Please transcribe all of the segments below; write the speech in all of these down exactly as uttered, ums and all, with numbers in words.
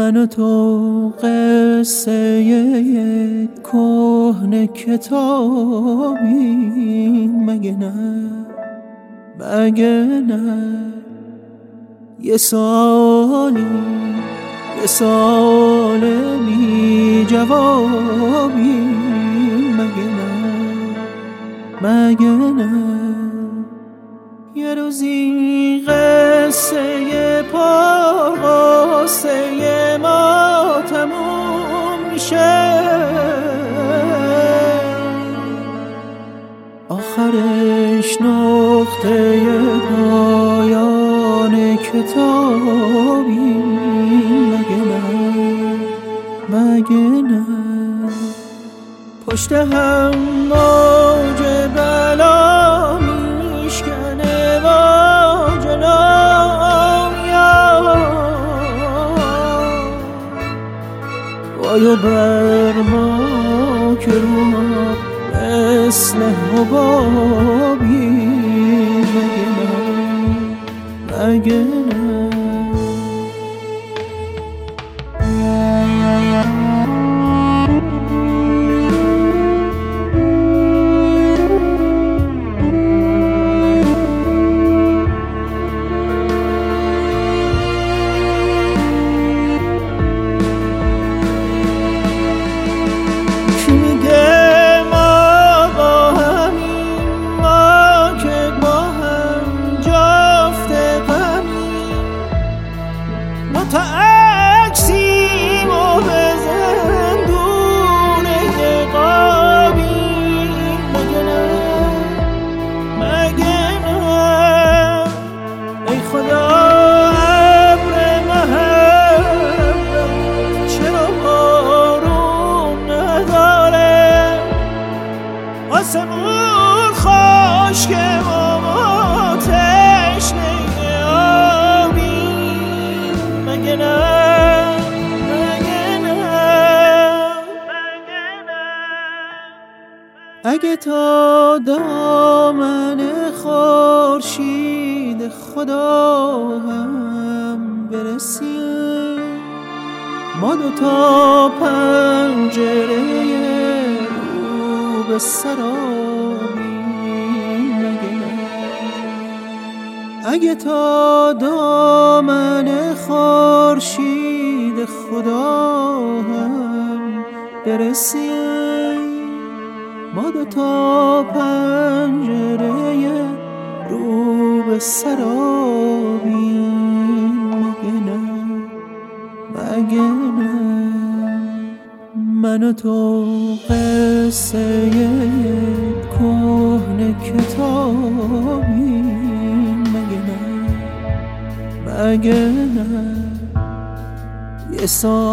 من و تو قصه یک کهنه کتابی، مگه نه مگه نه؟ یه سالی یه سال بی جوابی، مگه نه مگه نه؟ یه روزی قصه پرغصه ما تموم میشه، آخرش نقطه پایان کتابی، مگه نه مگه نه؟ پشت هم موج بلا میشکنه و جلو میاد، وای بر ما که رو ما مثل حبابی، مگه نه مگه نه؟ تا عکسیم و به زندونه قابی، مگه نه مگه نه؟ ای خدا ابر محبت چرا بارون نداره؟ آسمون خشکه و ما تشنه آبی، مگه نه مگه نه مگه نه؟ اگه تا دامن خورشید خدا هم برسیم، ما دوتا پنجره رو به سرابی، مگه نه؟ اگه تا دامن خورشید خدا هم برسیم، ما دوتا پنجره رو به سرابی، مگه نه مگه نه؟ من و تو قصه یک کهنه کتابی، مگه نه مگه نه؟ یه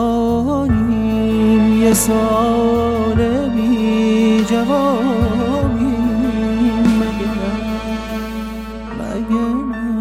سالیم یه سال بی جوابی، مگه نه مگه نه؟